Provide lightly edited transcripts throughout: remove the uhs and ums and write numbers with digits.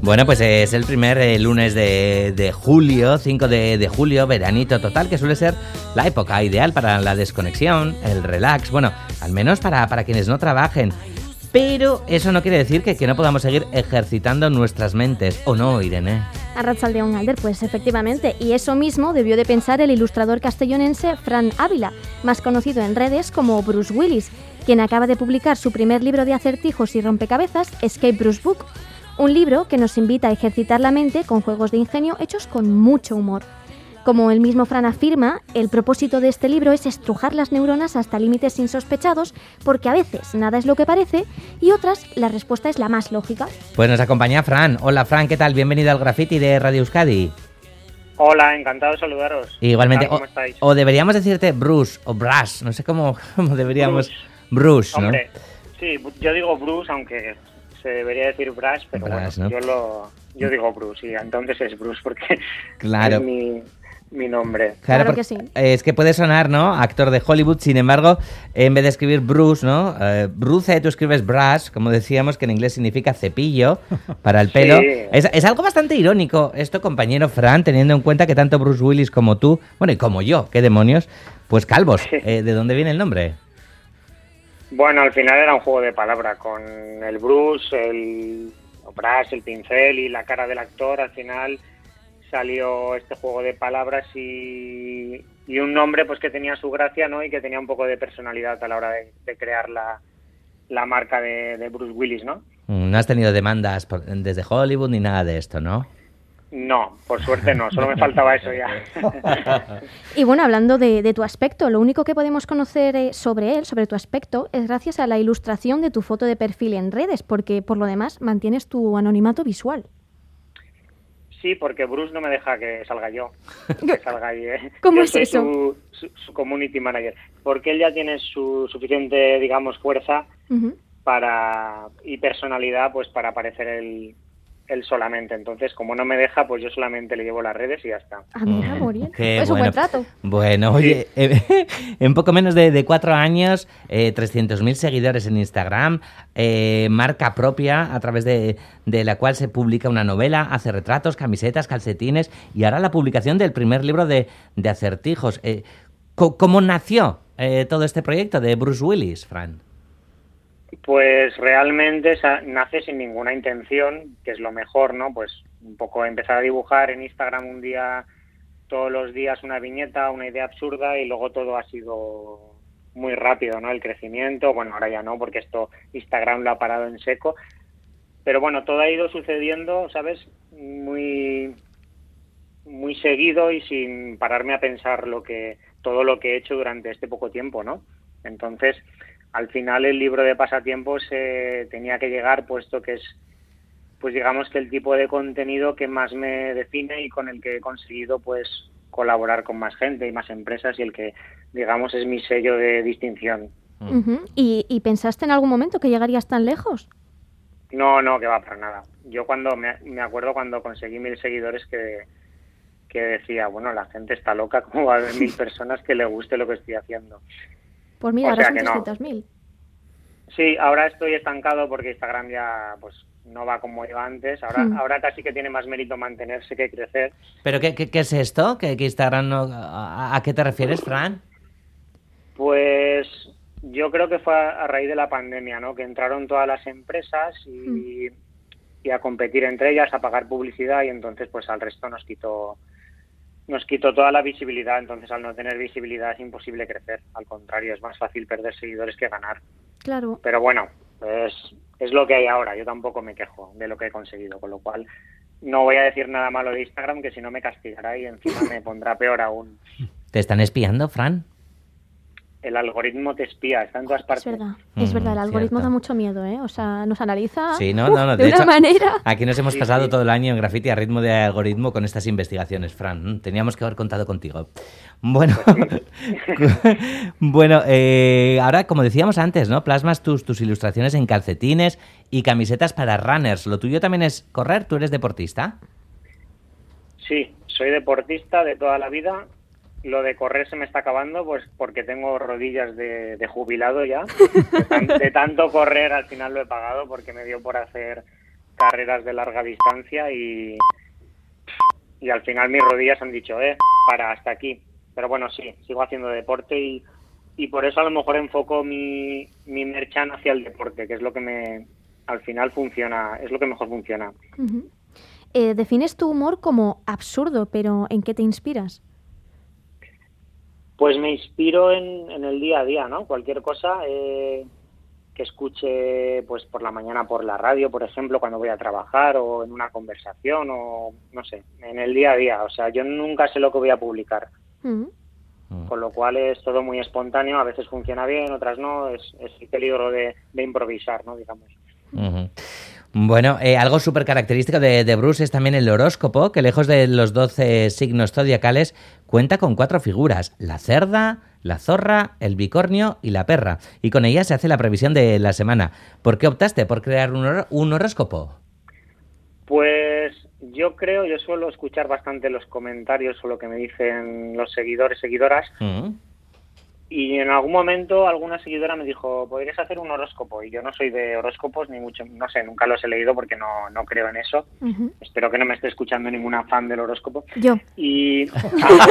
Bueno, pues es el primer lunes de julio, 5 de julio, veranito total, que suele ser la época ideal para la desconexión, el relax, bueno, al menos para quienes no trabajen. Pero eso no quiere decir que no podamos seguir ejercitando nuestras mentes, ¿o no, Irene? Arratsaldeon, Galder, pues efectivamente, y eso mismo debió de pensar el ilustrador castellonense Fran Ávila, más conocido en redes como Bruce Willis, quien acaba de publicar su primer libro de acertijos y rompecabezas, Escape Bruce Book, un libro que nos invita a ejercitar la mente con juegos de ingenio hechos con mucho humor. Como el mismo Fran afirma, el propósito de este libro es estrujar las neuronas hasta límites insospechados, porque a veces nada es lo que parece y otras la respuesta es la más lógica. Pues nos acompaña Fran. Hola Fran, ¿qué tal? Bienvenido al Graffiti de Radio Euskadi. Hola, encantado de saludaros. Igualmente. ¿Cómo estáis? O deberíamos decirte Bruce o Bruce, no sé cómo deberíamos... Bruce, ¿no? Hombre, sí, yo digo Bruce, aunque se debería decir Bruce, pero Bruce, bueno, ¿no? yo digo Bruce, y entonces es Bruce porque claro. Es mi nombre. Claro que sí. Es que puede sonar, ¿no? Actor de Hollywood, sin embargo, en vez de escribir Bruce, ¿no? Bruce, tú escribes Brush, como decíamos, que en inglés significa cepillo para el pelo. Sí. Es algo bastante irónico esto, compañero Fran, teniendo en cuenta que tanto Bruce Willis como tú, bueno, y como yo, qué demonios, pues calvos. Sí. ¿De dónde viene el nombre? Bueno, al final era un juego de palabra, con el Bruce, el brush, el pincel y la cara del actor, al final salió este juego de palabras y un nombre pues que tenía su gracia, ¿no? Y que tenía un poco de personalidad a la hora de crear la marca de Bruce Willis, ¿no? No has tenido demandas desde Hollywood ni nada de esto, ¿no? No, por suerte no, solo me faltaba eso ya. Y bueno, hablando de tu aspecto, lo único que podemos conocer sobre tu aspecto, es gracias a la ilustración de tu foto de perfil en redes, porque por lo demás mantienes tu anonimato visual. Sí, porque Bruce no me deja que salga yo. Que salga ahí, ¿eh? ¿Cómo yo es soy eso? Su community manager. Porque él ya tiene su suficiente, digamos, fuerza y personalidad pues para aparecer él solamente. Entonces, como no me deja, pues yo solamente le llevo las redes y ya está. Ah, mira, Muriel. Qué Es un buen trato. Bueno, oye, en poco menos de 4 años, 300.000 seguidores en Instagram, marca propia a través de la cual se publica una novela, hace retratos, camisetas, calcetines y ahora la publicación del primer libro de acertijos. ¿Cómo nació todo este proyecto de Bruce Willis, Fran? Pues realmente nace sin ninguna intención, que es lo mejor, ¿no? Pues un poco empezar a dibujar en Instagram un día, todos los días una viñeta, una idea absurda y luego todo ha sido muy rápido, ¿no? El crecimiento, bueno, ahora ya no, porque esto Instagram lo ha parado en seco, pero bueno, todo ha ido sucediendo, ¿sabes? Muy seguido y sin pararme a pensar todo lo que he hecho durante este poco tiempo, ¿no? Entonces, al final el libro de pasatiempos tenía que llegar, puesto que es, pues digamos que el tipo de contenido que más me define y con el que he conseguido pues colaborar con más gente y más empresas y el que digamos es mi sello de distinción. ¿Y pensaste en algún momento que llegarías tan lejos? No, que va para nada. Yo me acuerdo cuando conseguí 1.000 seguidores que decía, bueno, la gente está loca, ¿cómo va a haber 1.000 personas que le guste lo que estoy haciendo? Pues mira, ahora son 300.000. No. Sí, ahora estoy estancado porque Instagram ya pues no va como iba antes. Ahora casi que tiene más mérito mantenerse que crecer. ¿Pero qué es esto? ¿Que Instagram no...? ¿A qué te refieres, Fran? Pues yo creo que fue a raíz de la pandemia, ¿no? Que entraron todas las empresas y a competir entre ellas, a pagar publicidad y entonces pues al resto nos quitó toda la visibilidad. Entonces, al no tener visibilidad es imposible crecer. Al contrario, es más fácil perder seguidores que ganar. Claro. Pero bueno, es lo que hay ahora. Yo tampoco me quejo de lo que he conseguido, con lo cual no voy a decir nada malo de Instagram, que si no me castigará y encima me pondrá peor aún. ¿Te están espiando, Fran? El algoritmo te espía, está en todas partes. Es verdad, el algoritmo cierto. Da mucho miedo, ¿eh? O sea, nos analiza Sí, no, de de una hecho, manera. Aquí nos hemos pasado todo el año en Graffiti a ritmo de algoritmo con estas investigaciones, Fran. Teníamos que haber contado contigo. Bueno, bueno, ahora, como decíamos antes, ¿no? Plasmas tus ilustraciones en calcetines y camisetas para runners. ¿Lo tuyo también es correr? ¿Tú eres deportista? Sí, soy deportista de toda la vida. Lo de correr se me está acabando, pues porque tengo rodillas de jubilado ya. De tanto correr al final lo he pagado porque me dio por hacer carreras de larga distancia y al final mis rodillas han dicho, para, hasta aquí. Pero bueno, sí, sigo haciendo deporte y por eso a lo mejor enfoco mi merchan hacia el deporte, que es lo que al final funciona, es lo que mejor funciona. Uh-huh. Defines tu humor como absurdo, pero ¿en qué te inspiras? Pues me inspiro en el día a día, ¿no? Cualquier cosa que escuche pues por la mañana por la radio, por ejemplo, cuando voy a trabajar o en una conversación o no sé, en el día a día. O sea, yo nunca sé lo que voy a publicar. Uh-huh. Con lo cual es todo muy espontáneo, a veces funciona bien, otras no, es el peligro de improvisar, ¿no? Digamos. Uh-huh. Bueno, algo súper característico de Bruce es también el horóscopo, que lejos de los 12 signos zodiacales, cuenta con 4 figuras: la cerda, la zorra, el bicornio y la perra. Y con ellas se hace la previsión de la semana. ¿Por qué optaste por crear un horóscopo? Pues yo suelo escuchar bastante los comentarios o lo que me dicen los seguidores, seguidoras. Uh-huh. Y en algún momento alguna seguidora me dijo, ¿podrías hacer un horóscopo? Y yo no soy de horóscopos, ni mucho, no sé, nunca los he leído porque no creo en eso. Uh-huh. Espero que no me esté escuchando ninguna fan del horóscopo. Yo. Y... pues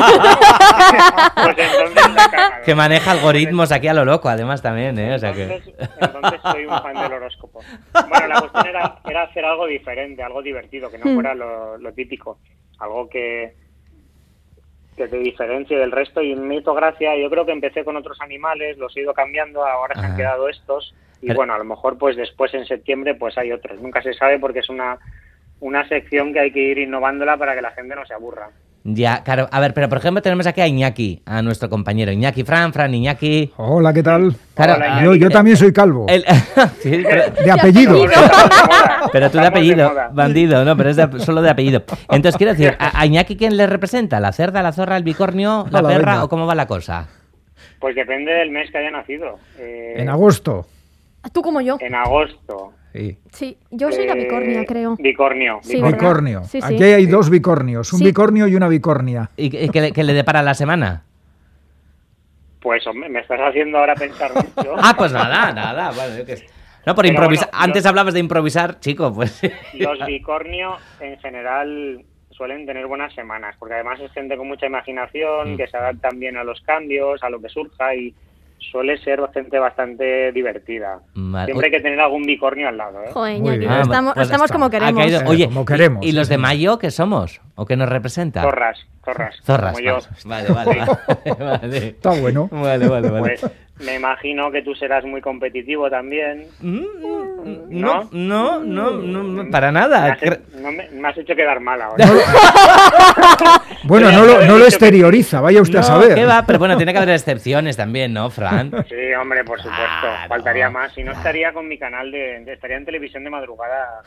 entonces que maneja algoritmos aquí a lo loco, además también, ¿eh? Entonces soy un fan del horóscopo. Bueno, la cuestión era hacer algo diferente, algo divertido, que no fuera lo típico. Algo que te diferencie del resto, y me hizo gracia. Yo creo que empecé con otros animales, los he ido cambiando, ahora se han quedado estos, y bueno, a lo mejor pues después en septiembre pues hay otros, nunca se sabe porque es una sección que hay que ir innovándola para que la gente no se aburra. Ya, claro. A ver, pero por ejemplo tenemos aquí a Iñaki, a nuestro compañero Iñaki, Fran, Iñaki. Hola, ¿qué tal? Claro, hola, yo también soy calvo. Sí, pero... de apellido. Pero tú de apellido, bandido, no, pero es solo de apellido. Entonces, quiero decir, ¿a Iñaki quién le representa? ¿La cerda, la zorra, el bicornio, la perra, venga, o cómo va la cosa? Pues depende del mes que haya nacido. En agosto. Tú como yo. En agosto. Sí, yo soy la bicornia, creo. Bicornio. Sí, bicornio. Sí, aquí hay 2 bicornios, un bicornio y una bicornia. ¿Y qué le depara la semana? Pues hombre, me estás haciendo ahora pensar mucho. Pues nada. Bueno, yo qué sé. No, por improvisar. Bueno, antes hablabas de improvisar, chico, pues. Los bicornio en general suelen tener buenas semanas, porque además es gente con mucha imaginación, que se adaptan bien a los cambios, a lo que surja, y suele ser gente bastante divertida. Vale. Siempre hay que tener algún bicornio al lado, ¿eh? Joder, Iñaki, estamos como queremos. Oye, como queremos. ¿Y los de mayo qué somos? ¿O qué nos representa? Zorras. Como yo. Vale. Está bueno. Vale. Pues me imagino que tú serás muy competitivo también. No, para nada. Me has hecho quedar mal ahora. Bueno, no lo exterioriza, vaya usted a saber. ¿Qué va? Pero bueno, tiene que haber excepciones también, ¿no, Fran? Sí, hombre, por supuesto. Faltaría más. Si no, estaría con mi canal estaría en televisión de madrugada.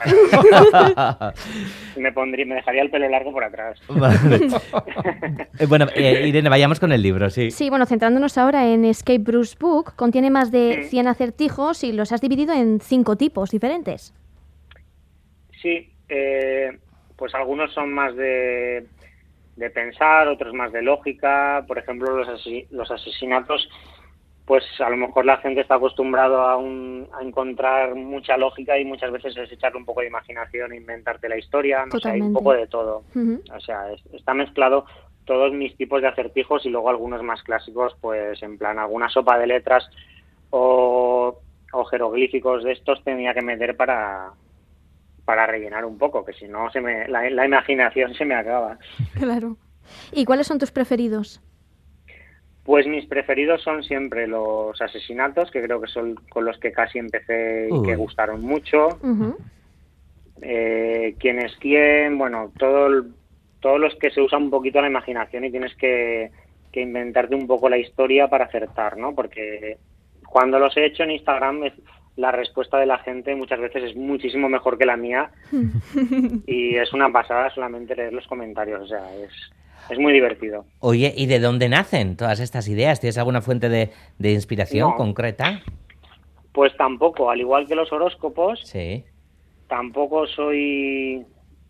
Me dejaría el pelo largo por atrás. Vale. Bueno, Irene, vayamos con el libro, sí. Sí, bueno, centrándonos ahora en Escape Bruce Book, contiene más de 100 acertijos y los has dividido en 5 tipos diferentes. Sí, pues algunos son más de pensar, otros más de lógica. Por ejemplo, los asesinatos, pues a lo mejor la gente está acostumbrado a encontrar mucha lógica, y muchas veces es echarle un poco de imaginación e inventarte la historia. No sé, hay un poco de todo. Uh-huh. O sea, está mezclado todos mis tipos de acertijos, y luego algunos más clásicos, pues en plan alguna sopa de letras o jeroglíficos de estos tenía que meter para rellenar un poco, que si no la imaginación se me acaba. Claro. ¿Y cuáles son tus preferidos? Pues mis preferidos son siempre los asesinatos, que creo que son con los que casi empecé y que gustaron mucho. Uh-huh. ¿Quién es quién? Bueno, todos los que se usan un poquito la imaginación y tienes que inventarte un poco la historia para acertar, ¿no? Porque cuando los he hecho en Instagram, la respuesta de la gente muchas veces es muchísimo mejor que la mía y es una pasada solamente leer los comentarios, o sea, es muy divertido. Oye, ¿y de dónde nacen todas estas ideas? ¿Tienes alguna fuente de inspiración concreta? Pues tampoco, al igual que los horóscopos, sí. Tampoco soy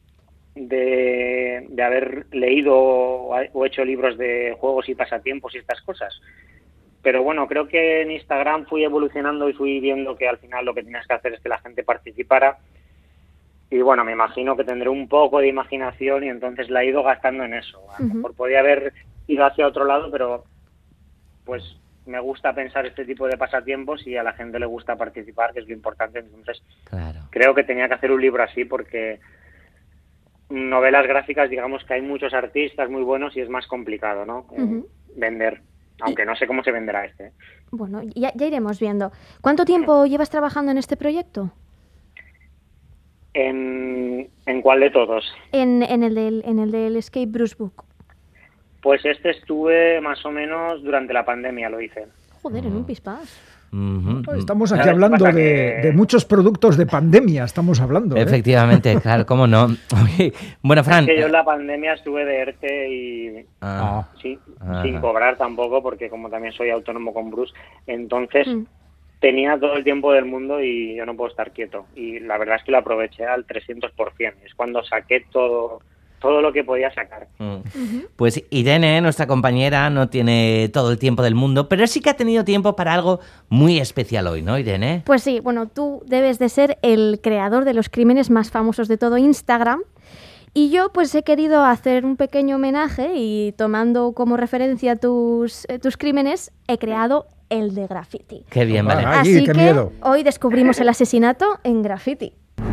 de haber leído o hecho libros de juegos y pasatiempos y estas cosas. Pero bueno, creo que en Instagram fui evolucionando y fui viendo que al final lo que tenías que hacer es que la gente participara. Y bueno, me imagino que tendré un poco de imaginación y entonces la he ido gastando en eso. A lo mejor podía haber ido hacia otro lado, pero pues me gusta pensar este tipo de pasatiempos y a la gente le gusta participar, que es lo importante. Entonces creo que tenía que hacer un libro así porque novelas gráficas, digamos que hay muchos artistas muy buenos y es más complicado, ¿no? Vender, aunque no sé cómo se venderá este. Bueno, ya iremos viendo. ¿Cuánto tiempo llevas trabajando en este proyecto? ¿En cuál de todos? En el del Escape Bruce Book. Pues este estuve más o menos durante la pandemia, lo hice. Joder, en un pispás. Estamos aquí hablando de muchos productos de pandemia, estamos hablando. Efectivamente, claro, cómo no. Bueno, Fran. Es que yo en la pandemia estuve de ERTE y sin cobrar tampoco, porque como también soy autónomo con Bruce, entonces tenía todo el tiempo del mundo y yo no puedo estar quieto. Y la verdad es que lo aproveché al 300%. Es cuando saqué todo lo que podía sacar. Pues Irene, nuestra compañera, no tiene todo el tiempo del mundo, pero sí que ha tenido tiempo para algo muy especial hoy, ¿no, Irene? Pues sí, bueno, tú debes de ser el creador de los crímenes más famosos de todo Instagram. Y yo pues he querido hacer un pequeño homenaje y tomando como referencia tus crímenes, he creado el de graffiti. Qué bien, vale. Así que hoy descubrimos el asesinato en graffiti.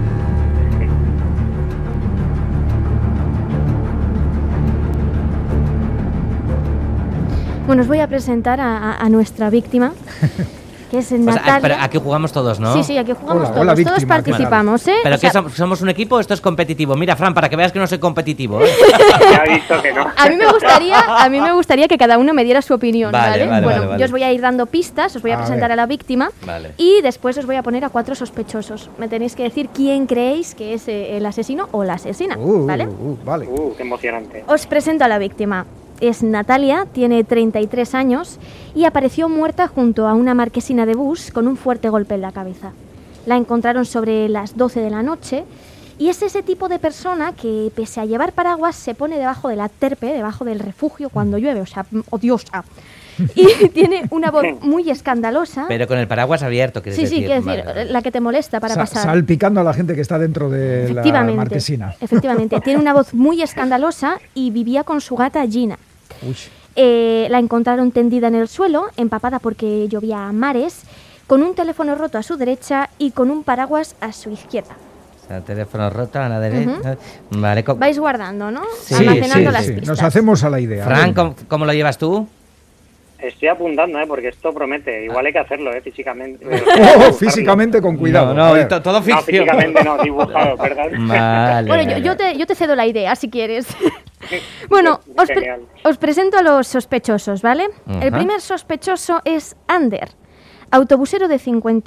Bueno, os voy a presentar a nuestra víctima, que es Natalia. Pero aquí jugamos todos, ¿no? Sí, aquí jugamos todos. Hola, víctima, todos participamos, ¿eh? ¿Pero qué somos un equipo o esto es competitivo? Mira, Fran, para que veas que no soy competitivo, Ya he visto que no. A mí me gustaría que cada uno me diera su opinión, ¿vale? Vale. Yo os voy a ir dando pistas, os voy a presentar a la víctima y después os voy a poner a 4 sospechosos. Me tenéis que decir quién creéis que es el asesino o la asesina, ¿vale? Vale. Qué emocionante. Os presento a la víctima. Es Natalia, tiene 33 años y apareció muerta junto a una marquesina de bus con un fuerte golpe en la cabeza. La encontraron sobre las 12 de la noche y es ese tipo de persona que, pese a llevar paraguas, se pone debajo de la terpe, debajo del refugio cuando llueve, o sea, odiosa. Y tiene una voz muy escandalosa. Pero con el paraguas abierto, quieres decir. Sí, quiero decir, la que te molesta para pasar. Salpicando a la gente que está dentro de la marquesina. Efectivamente, tiene una voz muy escandalosa y vivía con su gata Gina. La encontraron tendida en el suelo, empapada porque llovía a mares, con un teléfono roto a su derecha y con un paraguas a su izquierda. O sea, teléfono roto a la derecha. Vale, vais guardando, ¿no? Sí, almacenando las pistas. Nos hacemos a la idea. Fran, ¿cómo lo llevas tú? Estoy apuntando, porque esto promete. Igual hay que hacerlo, físicamente. Físicamente con cuidado. Todo ficción. No, físicamente no, dibujado, perdón. Vale. Bueno, yo te cedo la idea, si quieres. Bueno, os presento a los sospechosos, ¿vale? El primer sospechoso es Ander, autobusero de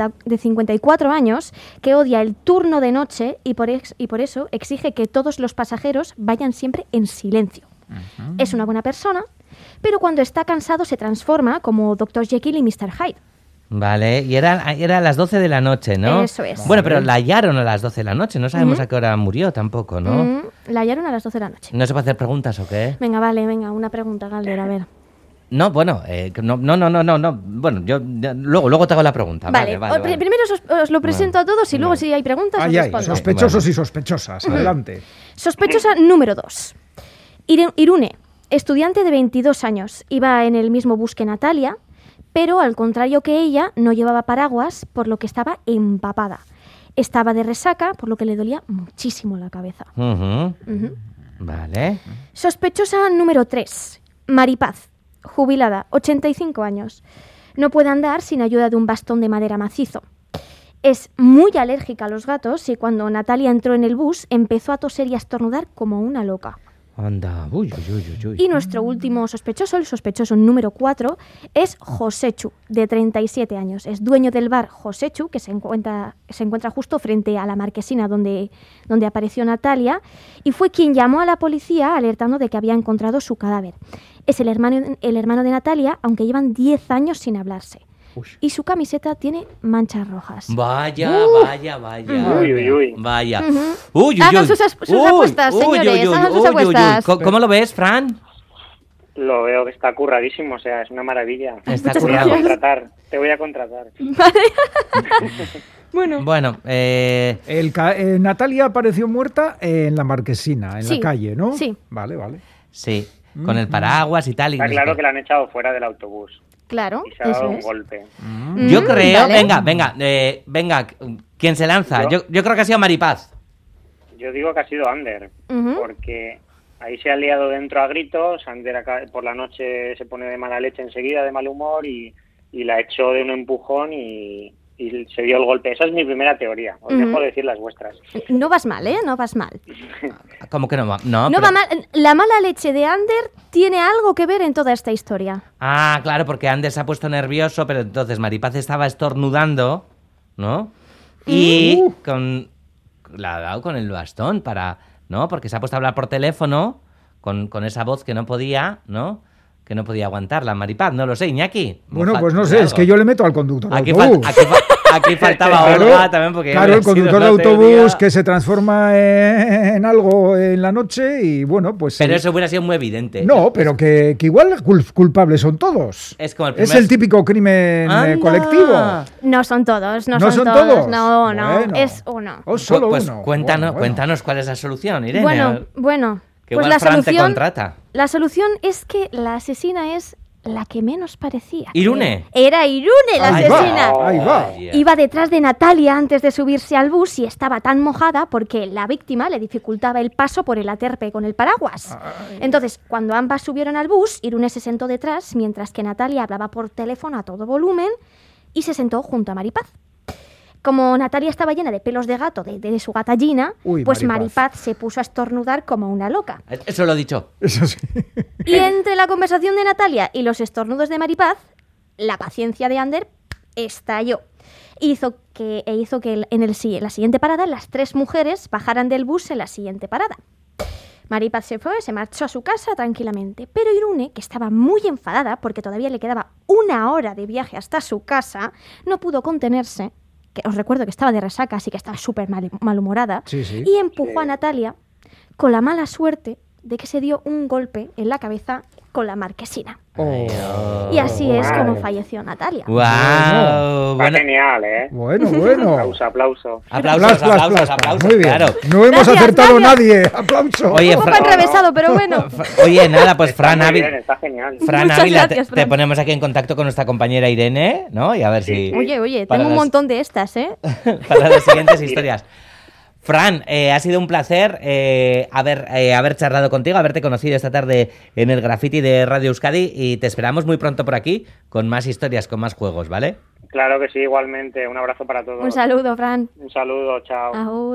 54 años que odia el turno de noche y por eso exige que todos los pasajeros vayan siempre en silencio. Es una buena persona, pero cuando está cansado se transforma como Dr. Jekyll y Mr. Hyde. Vale, y era a las 12 de la noche, ¿no? Eso es. Bueno, pero la hallaron a las 12 de la noche, no sabemos a qué hora murió tampoco, ¿no? La hallaron a las 12 de la noche. ¿No se puede hacer preguntas o qué? Venga, una pregunta, Galder, a ver. No, bueno, no. Bueno, yo luego te hago la pregunta. Vale. Primero os lo presento a todos y luego si hay preguntas os respondo. Sospechosos y sospechosas, adelante. Sospechosa número 2. Irune, estudiante de 22 años, iba en el mismo bus que Natalia, pero al contrario que ella, no llevaba paraguas, por lo que estaba empapada. Estaba de resaca, por lo que le dolía muchísimo la cabeza. Vale. Sospechosa número 3. Maripaz, jubilada, 85 años. No puede andar sin ayuda de un bastón de madera macizo. Es muy alérgica a los gatos y cuando Natalia entró en el bus empezó a toser y a estornudar como una loca. Anda, uy. Y nuestro último sospechoso, el sospechoso número 4, es Josechu, de 37 años. Es dueño del bar Josechu, que se encuentra justo frente a la marquesina donde apareció Natalia, y fue quien llamó a la policía alertando de que había encontrado su cadáver. Es el hermano de Natalia, aunque llevan 10 años sin hablarse. Y su camiseta tiene manchas rojas. Vaya. Uy. Vaya. Hagan sus apuestas, señores. Hagan sus apuestas. ¿Cómo lo ves, Fran? Lo veo que está curradísimo, o sea, es una maravilla. Está Te voy a contratar. Vale. Bueno, Natalia apareció muerta en la Marquesina, en la calle, ¿no? Sí. Vale. Sí, con el paraguas y tal. Está claro que la han echado fuera del autobús. Claro, Y se ha dado un golpe. Yo creo, vale. venga, ¿quién se lanza? Yo creo que ha sido Maripaz. Yo digo que ha sido Ander, porque ahí se ha liado dentro a gritos. Ander por la noche se pone de mala leche enseguida, de mal humor, y la echó de un empujón y se dio el golpe. Esa es mi primera teoría. Os dejo decir las vuestras. No vas mal, ¿eh? No vas mal. ¿Cómo que no va? No va mal. La mala leche de Ander tiene algo que ver en toda esta historia. Ah, claro, porque Ander se ha puesto nervioso, pero entonces Maripaz estaba estornudando, ¿no? Y la ha dado con el bastón ¿no? Porque se ha puesto a hablar por teléfono con esa voz que no podía, ¿no? Que no podía aguantar la Maripaz, no lo sé, Iñaki. Bueno, pues no sé, es que yo le meto al conductor de autobús. Aquí faltaba Olga también, porque... Claro, el conductor de autobús que se transforma en algo en la noche y bueno, pues... Pero eso hubiera sido muy evidente. No, pero que igual culpables son todos. Es como es el típico crimen colectivo. No son todos, no son todos. No, Bueno. es uno. Solo pues uno. Cuéntanos cuál es la solución, Irene. Bueno. Que Pues igual Fran te contrata. La solución es que la asesina es la que menos parecía. ¿Irune? Era Irune la asesina. Ahí va. Iba detrás de Natalia antes de subirse al bus y estaba tan mojada porque la víctima le dificultaba el paso por el aterpe con el paraguas. Entonces, cuando ambas subieron al bus, Irune se sentó detrás mientras que Natalia hablaba por teléfono a todo volumen y se sentó junto a Maripaz. Como Natalia estaba llena de pelos de gato de su gata Gina, pues Maripaz se puso a estornudar como una loca. Eso lo he dicho. Eso sí. Y entre la conversación de Natalia y los estornudos de Maripaz, la paciencia de Ander estalló. Hizo que en la siguiente parada las tres mujeres bajaran del bus en la siguiente parada. Maripaz se fue, se marchó a su casa tranquilamente, pero Irune, que estaba muy enfadada porque todavía le quedaba 1 hora de viaje hasta su casa, no pudo contenerse. Que os recuerdo que estaba de resaca, así que estaba súper malhumorada, y empujó a Natalia con la mala suerte de que se dio un golpe en la cabeza con la marquesina. Y así es como falleció Natalia. ¡Wow! Bueno, genial, ¿eh? Bueno. Aplauso. Aplausos. Muy bien. Claro. No hemos acertado nadie. Aplauso. Oye, un poco enrevesado, pero bueno. Oye, nada, pues Fran Ávila. Está genial. Fran Muchas Ávila, gracias, te Fran. ponemos aquí en contacto con nuestra compañera Irene, ¿no? Y a ver si... Oye, para tengo un las- montón de estas, ¿eh? para las siguientes historias. Fran, ha sido un placer haber charlado contigo, haberte conocido esta tarde en el Graffiti de Radio Euskadi y te esperamos muy pronto por aquí con más historias, con más juegos, ¿vale? Claro que sí, igualmente. Un abrazo para todos. Un saludo, Fran. Un saludo, chao. Agur.